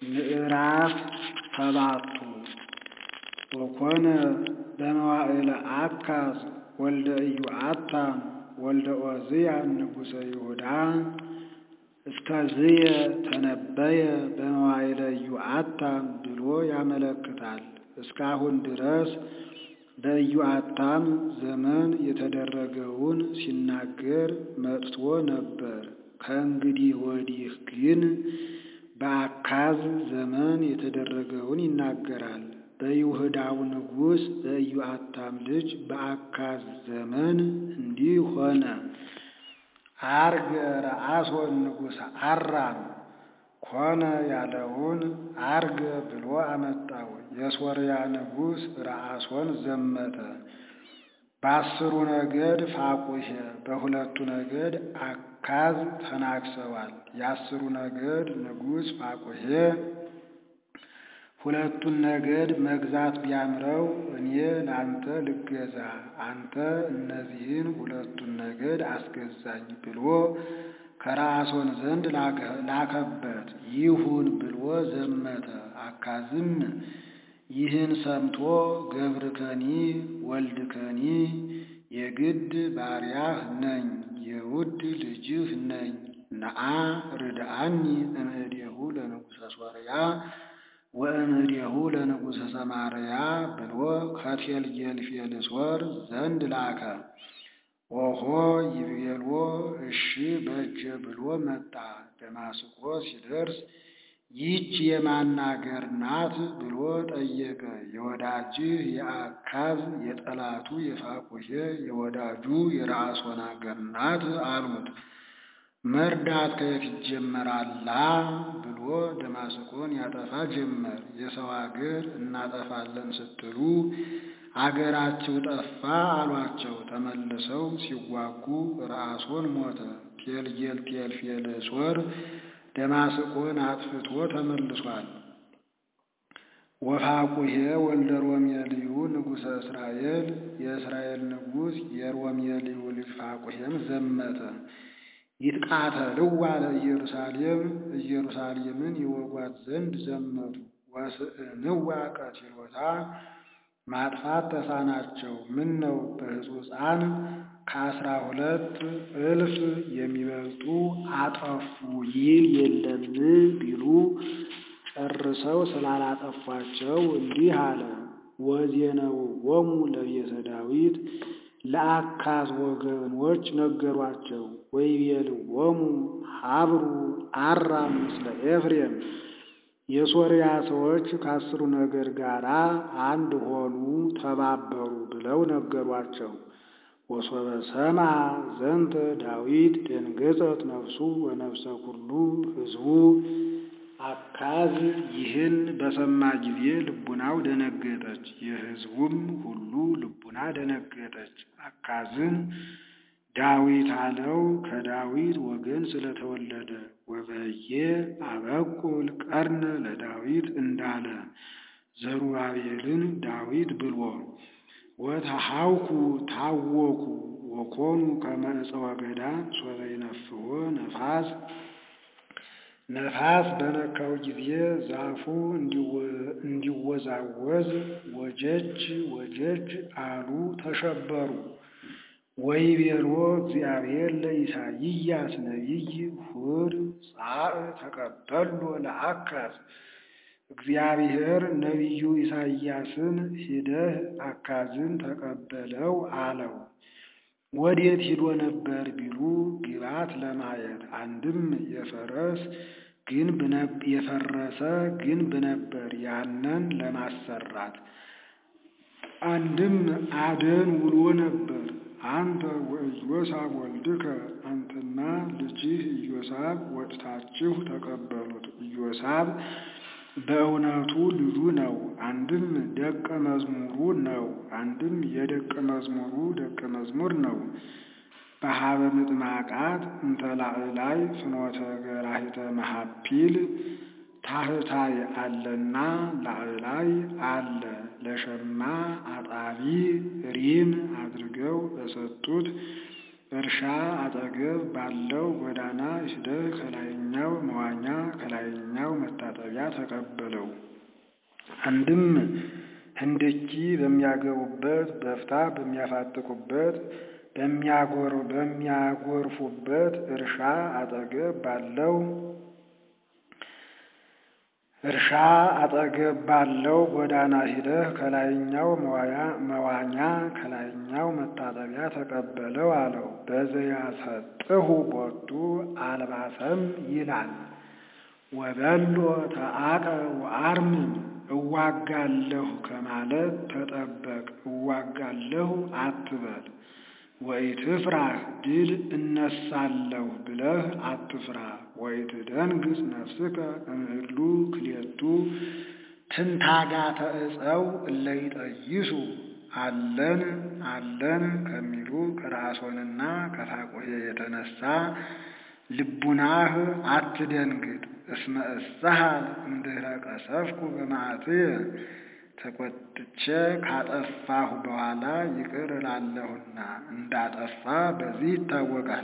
ምዕራፍ 7 ወኮነ በመዋዕለ አካዝ ወልደ ኢዮአታም ወልደ ዖዝያን ንጉሠ ይሁዳ እስከዝየ ተነበየ በመዋዕለ ኢዮአታም ብሎ ያመለክታል። እስካሁን ድረስ በኢዮአታም ዘመን የተደረገውን ሲናገር መጥቶ ነበር። ከእንግዲህ ወዲህ ግን በአካዝ ዘመን የተደረገውን ይናገራል። በይሁዳው ንጉሥ በኢዮአታም ልጅ በአካዝ ዘመን እንዲህ ሆነ። አርገ ረአሶን ንጉሠ አራም ኮነ ያለውን አርገ ብሎ አመጣው። የሶርያ ንጉሥ ረአሶን ዘመተ። በ10 ነገድ ፋቁሔ በሁለቱ ነገድ አካዝ ተናግሰዋል። የ10 ነገድ ንጉሥ ፋቁሔ ሁለቱን ነገድ መግዛት ቢያምረው እኔ ላንተ ልገዛ አንተ እነዚህን ሁለቱን ነገድ አስገዛኝ ብሎ ከረአሶን ዘንድ ላከበት። ይሁን ብሎ ዘመተ። አካዝም ይህን ሰምቶ ገብርከኒ ወልድከኒ የግድ ባሪያህ ነኝ የውድ ልጅህ ነኝ ነአ ርድአኒ እምእዴሁ ለንጉሠ ሶርያ ወእምእዴሁ ለንጉሠ ሰማርያ ብሎ ከቴልጌልፌልሶር ዘንድ ላከ። ኦሆ ይቤሎ እሺ በጀ ብሎ መጣ። ደማስቆ ሲደርስ ይህች የማን አገር ናት ብሎ ጠየቀ። የወዳጅህ የአካዝ የጠላቱ የፋቁሔ የወዳጁ የረአሶን አገር ናት አሉት። መርዳት ከየት ይጀመራላ ብሎ ደማስቆን ያጠፋ ጀመር። የሰው አገር እናጠፋለን ስትሉ አገራችሁ ጠፋ አሏቸው። ተመልሰው ሲዋጉ ረአሶን ሞተ። ቴልጌልፌልሶር ደማስቆን አጥፍቶ ተመልሷል። ወፋቁሔ ወልደ ሮሜልዩ ንጉሠ እስራኤል የእስራኤል ንጉሥ የሮሜልዩ ልጅ ፋቁሔም ዘመተ። ይትቃተልዋ ለኢየሩሳሌም ኢየሩሳሌምን ይወጓት ዘንድ ዘመቱ። ወስእንዋ ቀቲሎታ ማጥፋት ተሳናቸው። ምን ነው በሕጹፃን ከ12,000 የሚበልጡ አጠፉ ይል የለም ቢሉ ጨርሰው ስላላጠፏቸው እንዲህ አለ። ወዜነውዎሙ ለቤተ ዳዊት ለአካዝ ወገኖች ነገሯቸው። ወይቤልዎሙ ሀብሩ አራም ምስለ ኤፍሬም የሶርያ ሰዎች ከ10 ነገድ ጋር አንድ ሆኑ ተባበሩ ብለው ነገሯቸው። ወሶበ ሰምዐ ዘንተ ዳዊት ደንገጸት ነፍሱ ወነፍሰ ኩሉ ሕዝቡ አካዝ ይህን በሰማ ጊዜ ልቡናው ደነገጠች፣ የሕዝቡም ሁሉ ልቡና ደነገጠች። አካዝን ዳዊት አለው ከዳዊት ወገን ስለተወለደ። ወበየ አበቁል ቀርነ ለዳዊት እንዳለ ዘሩባቤልን ዳዊት ብሎ ወተሐውኩ ታወኩ ወኮኑ ከመ ዕፀ ወገዳም ሶበ ይነፍሖ ነፋስ ነፋስ በነካው ጊዜ ዛፉ እንዲወዛወዝ ወጀጅ ወጀጅ አሉ ተሸበሩ። ወይቤሎ እግዚአብሔር ለኢሳይያስ ነቢይ ሁድ ጻእ ተቀበሎ ለአካዝ እግዚአብሔር ነቢዩ ኢሳይያስን ሂደህ አካዝን ተቀበለው አለው። ወዴት ሂዶ ነበር ቢሉ ግባት ለማየት። አንድም የፈረሰ ግንብ ነበር ያንን ለማሰራት። አንድም አደን ውሎ ነበር። አንተ ወኢዮሳብ ወልድከ አንተና ልጅህ ኢዮሳብ ወጥታችሁ ተቀበሉት። ኢዮሳብ በእውነቱ ልጁ ነው። አንድም ደቀ መዝሙሩ ነው። አንድም የደቀ መዝሙሩ ደቀ መዝሙር ነው። በሀበ ምጥማቃት እንተ ላዕላይ ፍኖተ ገራሂተ መሐፒል ታህታይ አለና ላዕላይ አለ። ለሸማ አጣቢ ሪም አድርገው በሰጡት እርሻ አጠገብ ባለው ጎዳና ሂደህ ከላይኛው መዋኛ ከላይኛው መታጠቢያ ተቀበለው። አንድም ህንድኪ በሚያገቡበት በፍታ በሚያፋጥቁበት በሚያጎርፉበት እርሻ አጠገብ ባለው ጎዳና ሂደህ ከላይኛው መዋኛ ከላይኛው መታጠቢያ ተቀበለው አለው። በዘያሰጥሁ ቦቱ አልባሰም ይላል። ወበሎ ተአቀ ወአርምም እዋጋለሁ ከማለት ተጠበቅ፣ እዋጋለሁ አትበል። ወኢትፍራህ ድል እነሳለሁ ብለህ አትፍራ። ወኢትደንግጽ ነፍስከ እምእሉ ክልኤቱ ትንታጋተ ዕፀው እለ ይጠይሱ አለን ከሚሉ ከረአሶንና ከፋቁሔ የተነሳ ልቡናህ አትደንግጥ። እስመ እሳሃል እምድኅረ ቀሰፍኩ በመዓትየ ተቆጥቼ ካጠፋሁ በኋላ ይቅር እላለሁና እንዳጠፋ በዚህ ይታወቃል።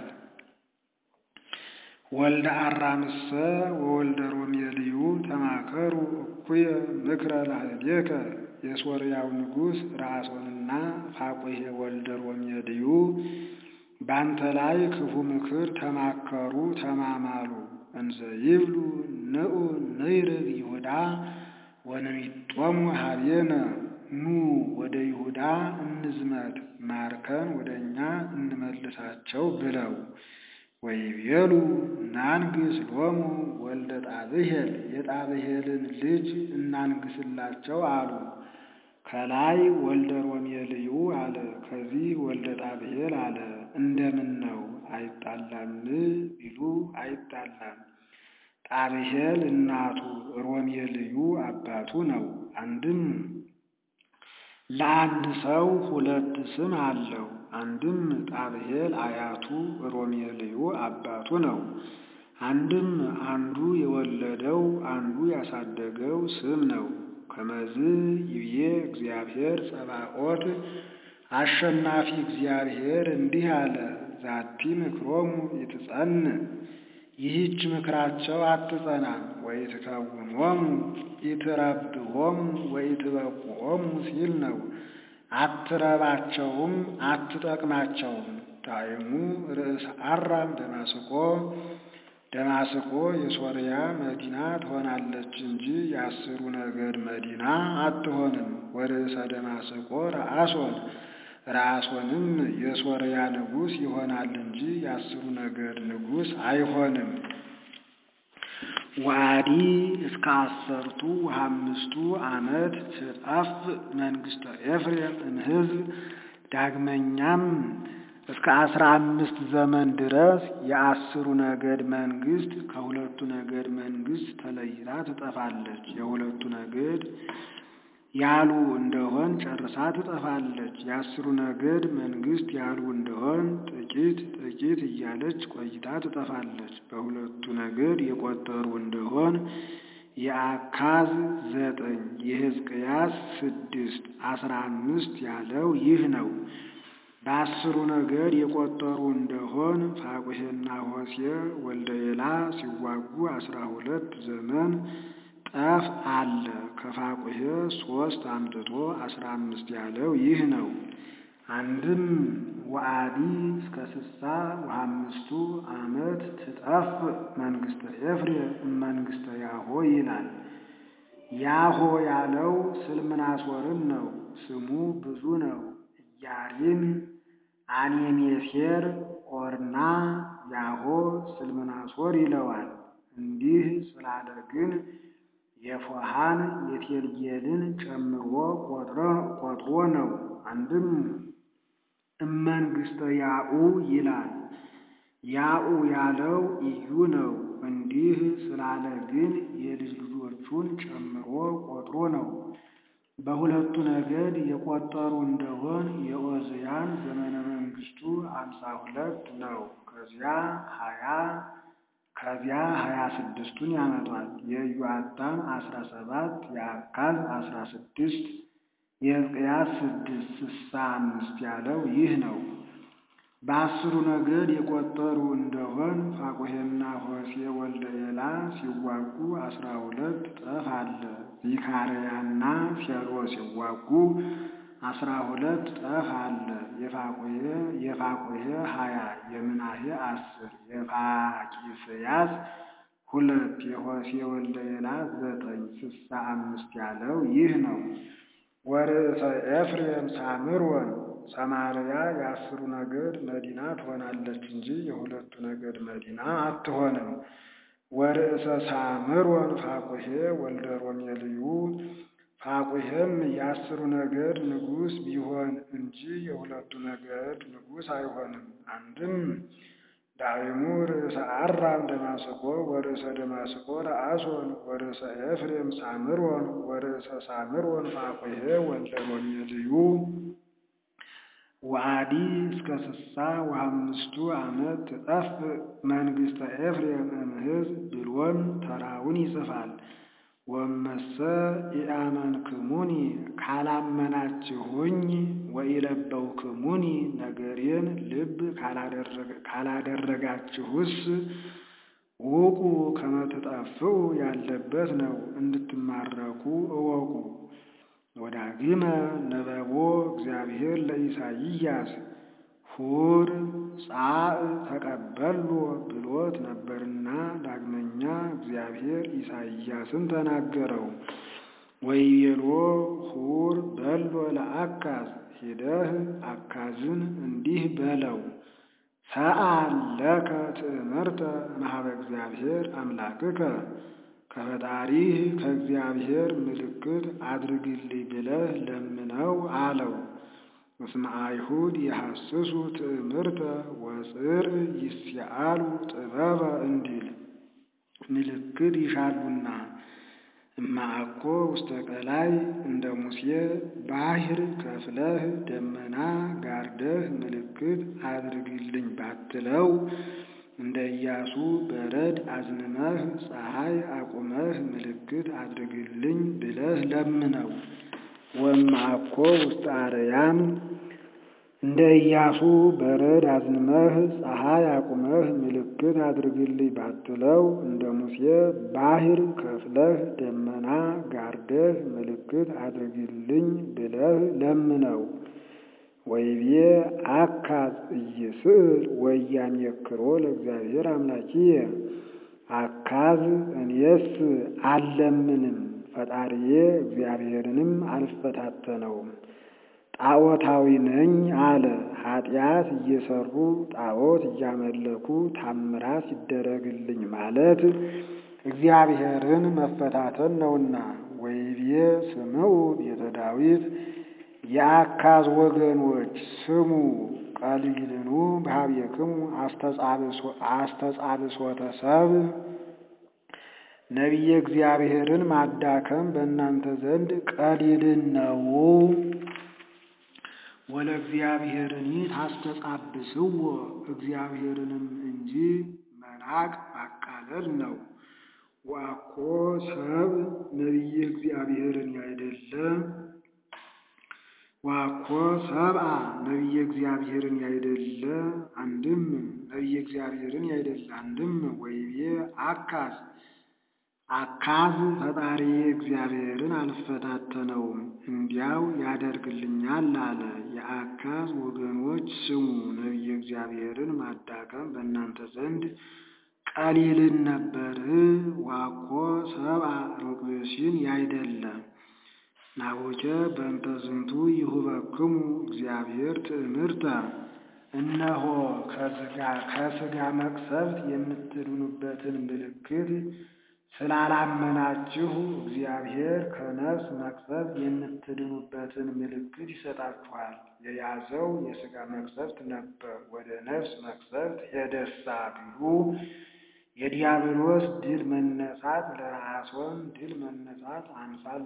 ወልደ አራምሰ ወወልደ ሮሜልዩ ተማከሩ እኩየ ምክረ ላዕሌከ። የሶርያው ንጉሥ ረአሶንና ፋቁሔ ወልደ ሮሜልዩ ባንተ ላይ ክፉ ምክር ተማከሩ ተማማሉ። እንዘ ይብሉ ንዑ ንይርግ ይሁዳ ወንሚጦሙ ኀቤነ፣ ኑ ወደ ይሁዳ እንዝመት ማርከን ወደ እኛ እንመልሳቸው ብለው። ወይቤሉ ናንግስ ሎሙ ወልደ ጣብሄል፣ የጣብሄልን ልጅ እናንግስላቸው አሉ። ከላይ ወልደ ሮሜልዩ አለ፣ ከዚህ ወልደ ጣብሄል አለ። እንደምን ነው አይጣላም ቢሉ አይጣላም። ጣብሄል እናቱ ሮሜልዩ አባቱ ነው። አንድም ለአንድ ሰው ሁለት ስም አለው። አንድም ጣብሄል አያቱ ሮሜልዩ አባቱ ነው። አንድም አንዱ የወለደው አንዱ ያሳደገው ስም ነው። ከመዝ ይብዬ እግዚአብሔር ጸባኦት፣ አሸናፊ እግዚአብሔር እንዲህ አለ፣ ዛቲ ምክሮሙ ይትጸንዕ፣ ይህች ምክራቸው አትጸናም። ወይትከውኖሙ ይትረብሆሙ ወይትበቁሆሙ ሲል ነው። አትረባቸውም አትጠቅማቸውም። ዳይሙ ርእስ አራም ደማስቆ የሶርያ መዲና ትሆናለች እንጂ የአስሩ ነገድ መዲና አትሆንም። ወርእሰ ደማስቆ ረአሶንም የሶርያ ንጉሥ ይሆናል እንጂ የአስሩ ነገድ ንጉሥ አይሆንም። ወአዲ እስከ 15 ዓመት ትጠፍ መንግሥተ ኤፍሬም እምሕዝብ፣ ዳግመኛም እስከ 15 ዘመን ድረስ የአስሩ ነገድ መንግሥት ከሁለቱ ነገድ መንግሥት ተለይታ ትጠፋለች። የሁለቱ ነገድ ያሉ እንደሆን ጨርሳ ትጠፋለች። የአስሩ ነገድ መንግሥት ያሉ እንደሆን ጥቂት ጥቂት እያለች ቆይታ ትጠፋለች። በሁለቱ ነገድ የቆጠሩ እንደሆን የአካዝ 9 የሕዝቅያስ 6 15 ያለው ይህ ነው። በአስሩ ነገድ የቆጠሩ እንደሆን ፋቁሔና ሆሴዕ ወልደ ኤላ ሲዋጉ 12 ዘመን ጠፍ አለ። ከፋቁሔ 3 አምጥቶ 15 ያለው ይህ ነው። አንድም ወአዲ እስከ 65 ዓመት ትጠፍ መንግሥተ ኤፍሬም እመንግሥተ ያሆ ይላል። ያሆ ያለው ስልምናሶርን ነው። ስሙ ብዙ ነው። ኢያሪም፣ አኔሜሴር፣ ኦርና፣ ያሆ፣ ስልምናሶር ይለዋል። እንዲህ ስላለ ግን የፎሃን የቴልጌልን ጨምሮ ቆጥሮ ነው። አንድም እመንግሥተ ያኡ ይላል። ያኡ ያለው ኢዩ ነው። እንዲህ ስላለ ግን የልጅ ልጆቹን ጨምሮ ቆጥሮ ነው። በሁለቱ ነገድ የቆጠሩ እንደሆን የዖዝያን ዘመነ መንግሥቱ 52 ነው። ከዚያ 26ቱን ያመጣል። የኢዮአታም 17፣ የአካዝ 16፣ የሕዝቅያስ 6 65 ያለው ይህ ነው። በአስሩ ነገድ የቆጠሩ እንደሆን ፋቁሔና ሆሴዕ ወልደ ኤላ ሲዋጉ 12 ጠፍ አለ። ዚካርያና ሴሎ ሲዋጉ 12 ጠፍ አለ። የፋቁሔ 20 የምናሄ 10 የፋቂስያስ 2 የሆሴዕ ወልደ ኤላ 9 65 ያለው ይህ ነው። ወርእሰ ኤፍሬም ሳምሮን ሰማርያ የአስሩ ነገድ መዲና ትሆናለች እንጂ የሁለቱ ነገድ መዲና አትሆንም። ወርእሰ ሳምሮን ፋቁሔ ወልደ ሮሜልዩ ፋቁሔም የአስሩ ነገድ ንጉሥ ቢሆን እንጂ የሁለቱ ነገድ ንጉሥ አይሆንም። አንድም ዳዊሙ ርእሰ አራም ደማስቆ ወርእሰ ደማስቆ ረአሶን ወርእሰ ኤፍሬም ሳምሮን ወርእሰ ሳምሮን ፋቁሔ ወልደ ሮሜልዩ ወአዲ እስከ 65 ዓመት ትጠፍ መንግሥተ ኤፍሬም እምሕዝብ ብሎን ተራውን ይጽፋል። ወመሰ ኢአመንክሙኒ ካላመናችሁኝ ወኢለበውክሙኒ ነገሬን ልብ ካላደረጋችሁስ ውቁ ከመ ትጠፍኡ ያለበት ነው፣ እንድትማረኩ እወቁ። ወዳግመ ነበቦ እግዚአብሔር ለኢሳይያስ ሁር ጻእ ተቀበሎ ብሎት ነበርና ዳግመኛ እግዚአብሔር ኢሳይያስን ተናገረው። ወይቤሎ ሁር በሎ ለአካዝ ሄደህ አካዝን እንዲህ በለው፣ ሰአል ለከ ትእምርተ እምኀበ እግዚአብሔር አምላክከ ከፈጣሪህ ከእግዚአብሔር ምልክት አድርግልኝ ብለህ ለምነው አለው። እስመ አይሁድ የሐስሱ ትእምርተ ወጽር ይስአሉ ጥበበ እንዲል ምልክት ይሻሉና እማአኮ ውስተ ቀላይ እንደ ሙሴ ባሕር ከፍለህ ደመና ጋርደህ ምልክት አድርግልኝ ባትለው እንደ ኢያሱ በረድ አዝንመህ ፀሐይ አቁመህ ምልክት አድርግልኝ ብለህ ለምነው። ወእምአኮ ውስተ አርያም እንደ ኢያሱ በረድ አዝንመህ ፀሐይ አቁመህ ምልክት አድርግልኝ ባትለው እንደ ሙሴ ባሕር ከፍለህ ደመና ጋርደህ ምልክት አድርግልኝ ብለህ ለምነው። ወይቤ አካዝ ኢይስእል ወኢያሜክሮ ለእግዚአብሔር አምላኪየ አካዝ እኔስ አልለምንም ፈጣሪዬ እግዚአብሔርንም አልፈታተነውም ጣዖታዊ ነኝ አለ። ኃጢአት እየሰሩ ጣዖት እያመለኩ ታምራት ይደረግልኝ ማለት እግዚአብሔርን መፈታተን ነውና። ወይቤ ስምዑ ቤተ ዳዊት የአካዝ ወገኖች ስሙ፣ ቀሊልኑ በኀቤክሙ አስተጻብሶተ ሰብእ ነቢየ እግዚአብሔርን ማዳከም በእናንተ ዘንድ ቀሊልን ነው። ወለእግዚአብሔርኒ ታስተጻብስዎ እግዚአብሔርንም እንጂ መናቅ ማቃለል ነው። ወአኮ ሰብእ ነቢየ እግዚአብሔርን ያይደለ ወአኮ ሰብአ ነቢየ እግዚአብሔርን ያይደለ አንድም ነቢየ እግዚአብሔርን ያይደለ አንድም ወይቤ አካዝ ፈጣሪ እግዚአብሔርን አልፈታተነውም እንዲያው ያደርግልኛል አለ። የአካዝ ወገኖች ስሙ፣ ነቢየ እግዚአብሔርን ማዳከም በእናንተ ዘንድ ቀሊልን ነበር። ወአኮ ሰብአ ሩቅ ብእሲን ያይደለ ናቡከ በእንተ ዝንቱ ይሁበክሙ እግዚአብሔር ትእምርተ እነሆ ከሥጋ መቅሰፍት የምትድኑበትን ምልክት ስላላመናችሁ እግዚአብሔር ከነፍስ መቅሰፍት የምትድኑበትን ምልክት ይሰጣችኋል። የያዘው የሥጋ መቅሰፍት ነበር፣ ወደ ነፍስ መቅሰፍት ሄደሳ ቢሉ የዲያብሎስ ድል መነሳት ለረአሶን ድል መነሳት አምሳል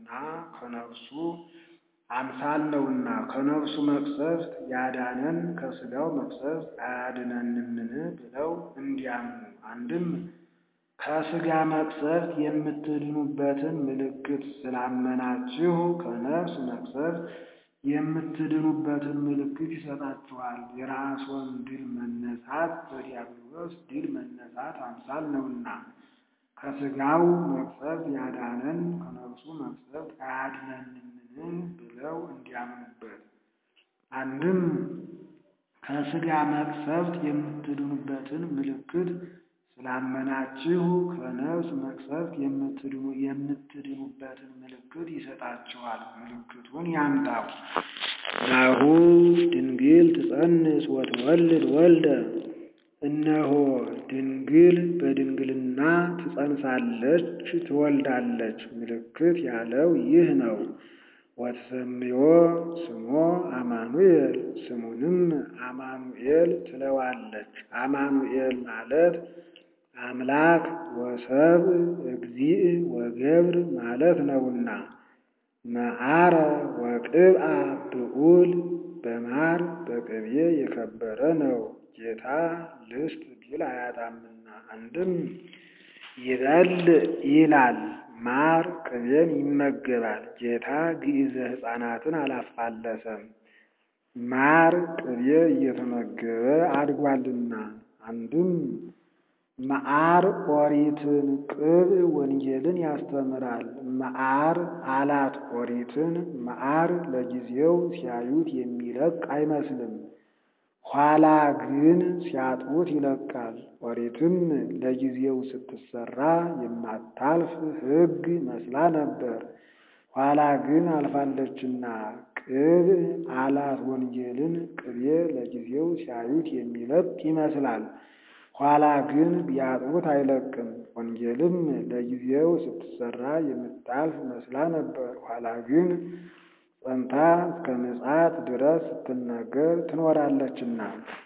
ነውና ከነፍሱ መቅሰፍት ያዳነን ከሥጋው መቅሰፍት አያድነንምን ብለው እንዲያምኑ። አንድም ከሥጋ መቅሰፍት የምትድኑበትን ምልክት ስላመናችሁ ከነፍስ መቅሰፍት የምትድኑበትን ምልክት ይሰጣችኋል። የራስዎን ድል መነሳት በዲያብሎስ ድል መነሳት አምሳል ነውና ከሥጋው መቅሰፍት ያዳነን ከነፍሱ መቅሰፍት አያድነንምን ብለው እንዲያምኑበት። አንድም ከሥጋ መቅሰፍት የምትድኑበትን ምልክት ስላመናችሁ ከነፍስ መቅሰፍት የምትድኑበትን ምልክት ይሰጣችኋል። ምልክቱን ያምጣው። ናሁ ድንግል ትጸንስ ወትወልድ ወልደ፣ እነሆ ድንግል በድንግልና ትጸንሳለች ትወልዳለች። ምልክት ያለው ይህ ነው። ወትሰምዮ ስሞ አማኑኤል፣ ስሙንም አማኑኤል ትለዋለች። አማኑኤል ማለት አምላክ ወሰብ እግዚእ ወገብር ማለት ነውና መዓረ ወቅብአ ብዑል፣ በማር በቅቤ የከበረ ነው። ጌታ ልስት ቢል አያጣምና። አንድም ይበል ይላል ማር ቅቤን ይመገባል። ጌታ ግዕዘ ሕፃናትን አላፋለሰም፣ ማር ቅቤ እየተመገበ አድጓልና። አንድም መዓር ኦሪትን ቅብ ወንጌልን ያስተምራል። መዓር አላት ኦሪትን። መዓር ለጊዜው ሲያዩት የሚለቅ አይመስልም፣ ኋላ ግን ሲያጥቡት ይለቃል። ኦሪትም ለጊዜው ስትሰራ የማታልፍ ሕግ መስላ ነበር፣ ኋላ ግን አልፋለችና። ቅብ አላት ወንጌልን። ቅቤ ለጊዜው ሲያዩት የሚለቅ ይመስላል፣ ኋላ ግን ቢያጥቡት አይለቅም። ወንጌልም ለጊዜው ስትሰራ የምታልፍ መስላ ነበር፣ ኋላ ግን ጸንታ እስከ ምጽአት ድረስ ስትነገር ትኖራለችና።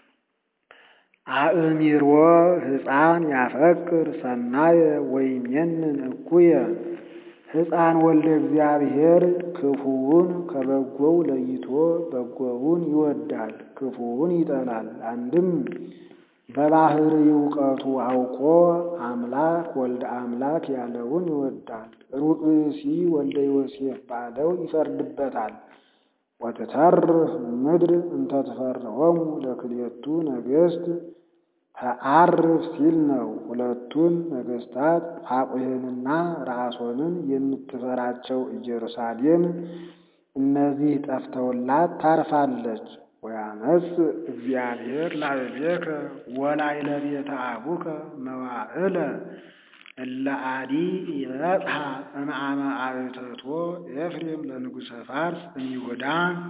አእሚሮ ሕፃን ያፈቅር ሰናየ ወይሜንን እኩየ፣ ሕፃን ወልደ እግዚአብሔር ክፉውን ከበጎው ለይቶ በጎውን ይወዳል፣ ክፉውን ይጠላል። አንድም በባህርይ እውቀቱ አውቆ አምላክ ወልደ አምላክ ያለውን ይወዳል። ሩቅ ብእሲ ወልደ ዮሴፍ ባለው ይፈርድበታል። ወትተርፍ ምድር እንተ ትፈርሆሙ ለክልኤቱ ነገሥት፣ ተዓርፍ ሲል ነው። ሁለቱን ነገሥታት ፋቁሔንና ረአሶንን የምትፈራቸው ኢየሩሳሌም እነዚህ ጠፍተውላት ታርፋለች። ወያመጽእ እግዚአብሔር ላዕሌከ ወላዕለ ቤተ አቡከ መዋዕለ እለ አዲ ይበጽሐ እምአመ አእተቶ ኤፍሬም ለንጉሠ ፋርስ እምይሁዳ።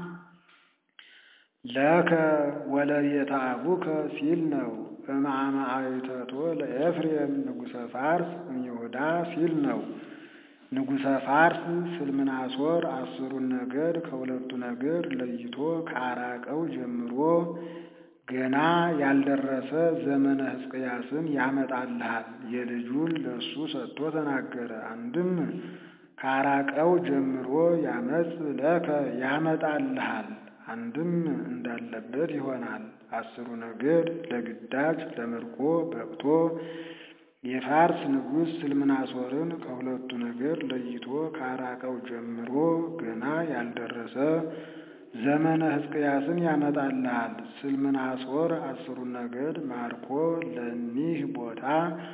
ለከ ወለቤተ አቡከ ሲል ነው። እምአመ አእተቶ ለኤፍሬም ንጉሠ ፋርስ እምይሁዳ ሲል ነው። ንጉሠ ፋርስ ስልምናሶር 10ሩን ነገድ ከሁለቱ ነገድ ለይቶ ከአራቀው ጀምሮ ገና ያልደረሰ ዘመነ ሕዝቅያስን ያመጣልሃል። የልጁን ለሱ ሰጥቶ ተናገረ። አንድም ከአራቀው ጀምሮ ያመጽ ለከ ያመጣልሃል፣ አንድም እንዳለበት ይሆናል። 10ሩ ነገድ ለግዳጅ ለምርኮ በቅቶ የፋርስ ንጉሥ ስልምናሶርን ከሁለቱ ነገድ ለይቶ ከአራቀው ጀምሮ ገና ያልደረሰ ዘመነ ሕዝቅያስን ያመጣልሃል። ስልምናሶር 10ሩን ነገድ ማርኮ ለኒህ ቦታ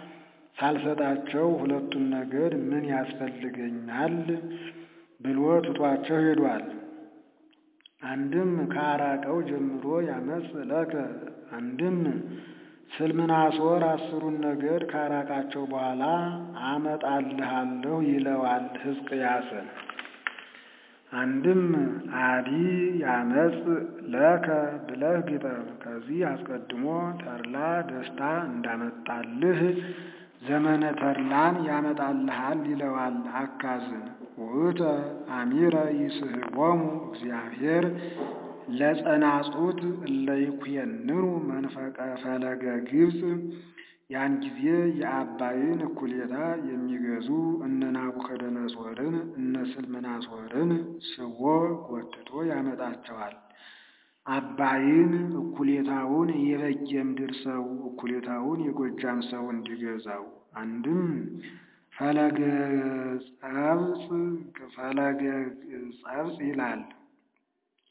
ሳልሰጣቸው ሁለቱን ነገድ ምን ያስፈልገኛል ብሎ ትቷቸው ሄዷል። አንድም ከአራቀው ጀምሮ ያመጽ ለከ፣ አንድም ስልምናሶር 10ሩን ነገድ ካራቃቸው በኋላ አመጣልሃለሁ ይለዋል ሕዝቅያስን። አንድም አዲ ያመጽ ለከ ብለህ ግጠም። ከዚህ አስቀድሞ ተድላ ደስታ እንዳመጣልህ ዘመነ ተድላን ያመጣልሃል ይለዋል አካዝን። ውእተ አሚረ ይስሕቦሙ እግዚአብሔር ለጸናጹት እለ ይኩየንኑ መንፈቀ ፈለገ ግብፅ። ያን ጊዜ የአባይን እኩሌታ የሚገዙ እነ ናቡከደነጾርን እነ ስልምናሶርን ስቦ ጎትቶ ያመጣቸዋል። አባይን እኩሌታውን የበጌምድር ሰው እኩሌታውን የጎጃም ሰው እንዲገዛው። አንድም ፈለገ ጸብጽ ይላል።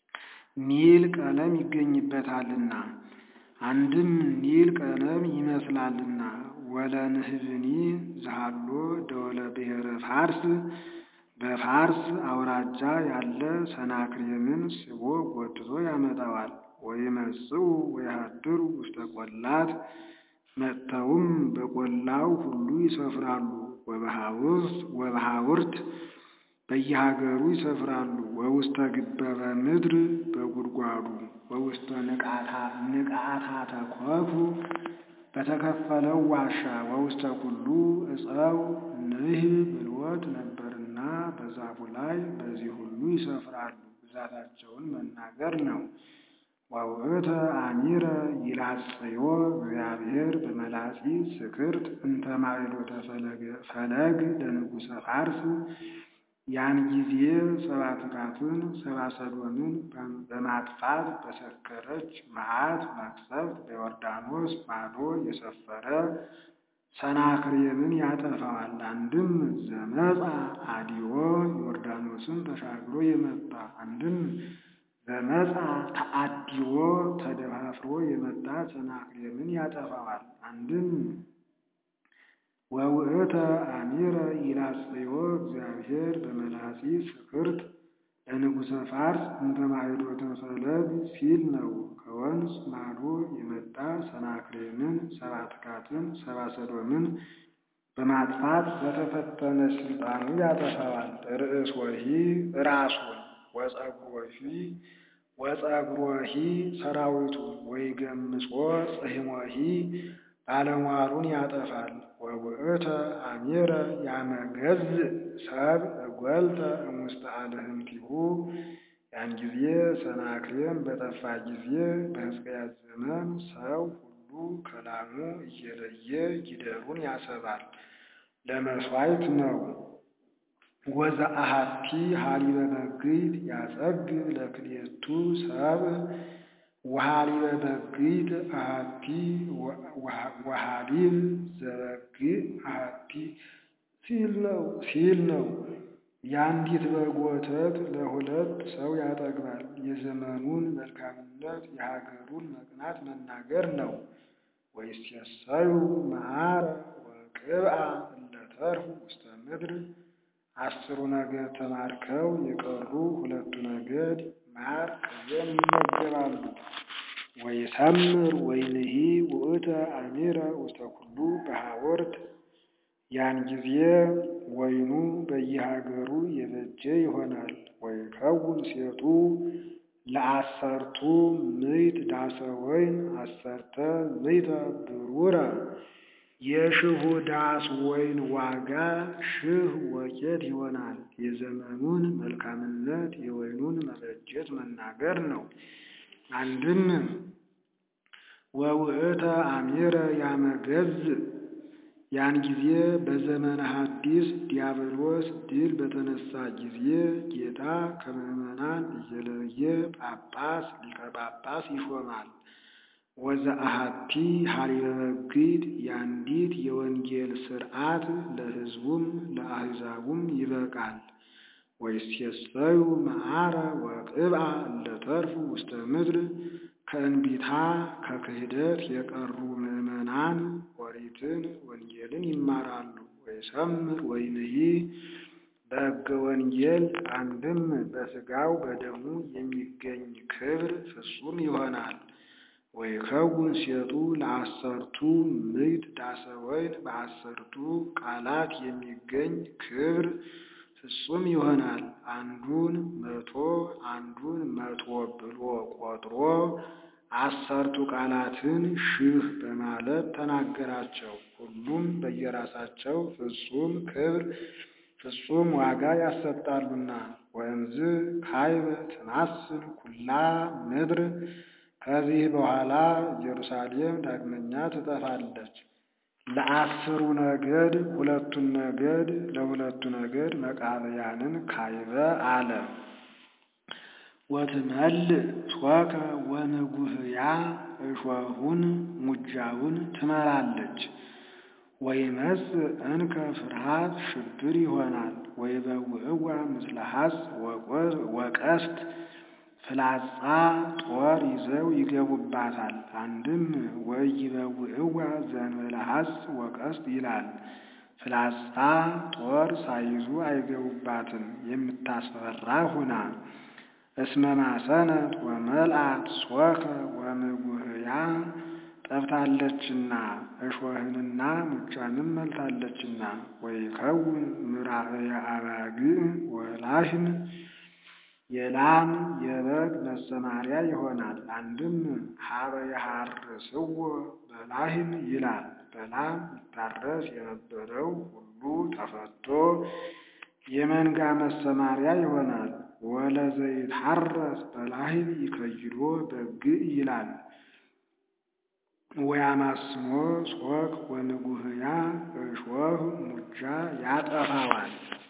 ኒል ቀለም ይገኝበታልና አንድም ኒል ቀለም ይመስላልና ወለንህብኒ ዘሃሎ ደወለ ብሔረ ፋርስ በፋርስ አውራጃ ያለ ሰናክሬምን ስቦ ጎትቶ ያመጣዋል። ወይመጽኡ ወይሃድሩ ውስተ ቆላት መጥተውም በቆላው ሁሉ ይሰፍራሉ። ወበሃውርት በየሀገሩ ይሰፍራሉ። ወውስተ ግበበ ምድር በጉድጓዱ ወውስተ ንቃታተ ኮኩ በተከፈለው ዋሻ ወውስተ ኩሉ እፀው ንህብ ብልወት ነበርና በዛፉ ላይ በዚህ ሁሉ ይሰፍራሉ። ብዛታቸውን መናገር ነው። ወውእተ አሚረ ይላጽዮ እግዚአብሔር በመላጺ ስክርት እንተ ማዕሎተ ፈለግ ለንጉሠ ፋርስ። ያን ጊዜ ሰብአ ትካትን ሰብአ ሰዶምን በማጥፋት በሰከረች መዓት መቅሰፍት በዮርዳኖስ ማዶ የሰፈረ ሰናክሬምን ያጠፋዋል። አንድም ዘመጻ አዲዮ ዮርዳኖስን ተሻግሮ የመጣ አንድም ዘመጻ ተአዲዮ ተደፋፍሮ የመጣ ሰናክሬምን ያጠፋዋል። አንድም ወውእተ አሚረ ይላጽዮ እግዚአብሔር በመላጺ ስክርት ለንጉሠ ፋርስ እንተ ማዕዶተ ፈለግ ሲል ነው። ከወንዝ ማዶ የመጣ ሰናክሬምን ሰብአ ትካትን ሰብአ ሰዶምን በማጥፋት በተፈተነ ስልጣኑ ያጠፋዋል። ርእስ ወሂ ራሱን ወጸጉሮሂ ሰራዊቱ ወይገምጾ ጽሕሞሂ ባለሟሉን ያጠፋል። ወውእተ አሚረ ያመገዝ ሰብ እጐልተ እሙስተ አልህምቲሁ። ያን ጊዜ ሰናክሬም በጠፋ ጊዜ በሕዝቅያስ ዘመን ሰው ሁሉ ከላሙ እየለየ ጊደሩን ያሰባል፣ ለመሥዋዕት ነው። ወዘአሐቲ ሀሊበ በግዕት ያጸግብ ለክልኤቱ ሰብእ ወሀሊበ በግዕት አሐቲ ወሀሊብ ዘበግዕ አሐቲ ሲል ነው። የአንዲት በግ ወተት ለሁለት ሰው ያጠግባል። የዘመኑን መልካምነት የሀገሩን መቅናት መናገር ነው። ወይሴሰዩ መዓረ ወቅብአ እለ ተርፉ ውስተ ምድር። 10 ነገድ ተማርከው የቀሩ 2 ነገድ ማር ቅቤን ይመገባሉ። ወይሰምር ወይንሂ ውእተ አሚረ ውስተ ኩሉ በሃወርት። ያን ጊዜ ወይኑ በየሀገሩ የበጀ ይሆናል። ወይከውን ሴጡ ለ10 ምዕት ዳሰ ወይን 10 ምዕተ ብሩረ። የሽሁ ዳስ ወይን ዋጋ 1000 ወቄት ይሆናል። የዘመኑን መልካምነት የወይኑን መበጀት መናገር ነው። አንድም ወውእተ አሚረ ያመገዝ። ያን ጊዜ በዘመነ ሐዲስ ዲያብሎስ ድል በተነሳ ጊዜ ጌታ ከምዕመናን እየለየ ጳጳስ ሊቀ ጳጳስ ይሾማል። ወዘአሐቲ ሀሊበ በግዕት የአንዲት የወንጌል ሥርዓት ለሕዝቡም ለአሕዛቡም ይበቃል። ወይሴሰዩ መዓረ ወቅብአ እለ ተርፉ ውስተ ምድር። ከእንቢታ ከክህደት የቀሩ ምዕመናን ኦሪትን ወንጌልን ይማራሉ። ወይሰምር ወይንሂ በሕገ ወንጌል አንድም በሥጋው በደሙ የሚገኝ ክብር ፍጹም ይሆናል። ወይከውን ሴጡ ለ10 ምዕት ዳሰ ወይን በ10 ቃላት የሚገኝ ክብር ፍጹም ይሆናል። አንዱን 100 አንዱን 100 ብሎ ቆጥሮ 10 ቃላትን 1000 በማለት ተናገራቸው። ሁሉም በየራሳቸው ፍጹም ክብር ፍጹም ዋጋ ያሰጣሉና። ወእምዝ ካይበ ትማስን ኩላ ምድር። ከዚህ በኋላ ኢየሩሳሌም ዳግመኛ ትጠፋለች። ለ10 ነገድ 2 ነገድ ለ2 ነገድ መቃብያንን ካይበ አለ። ወትመልእ ሶከ ወንጉህያ እሾሁን ሙጃውን ትመላለች። ወይመጽእ እንከ ፍርሃት ሽብር ይሆናል። ወይበውዕዋ ምስለ ሐጽ ወቀስት ፍላጻ ጦር ይዘው ይገቡባታል። አንድም ወኢይበውዕዋ ዘእንበለ ሐጽ ወቀስት ይላል። ፍላጻ ጦር ሳይዙ አይገቡባትም የምታስፈራ ሁና። እስመ ማሰነት ወመልአት ሶከ ወምጉህያ ጠብታለችና እሾህንና ሙጫንም መልታለችና። ወይከውን ምራእየ አባግዕ ወላህም የላም የበግ መሰማሪያ ይሆናል። አንድም ሀበ የሐርስዎ በላህም ይላል። በላም ይታረስ የነበረው ሁሉ ተፈቶ የመንጋ መሰማሪያ ይሆናል። ወለዘይትሐረስ በላህም ይከይዶ በግዕ ይላል። ወያማስኖ ሶክ ወምጉህያ እሾህ ሙጃ ያጠፋዋል።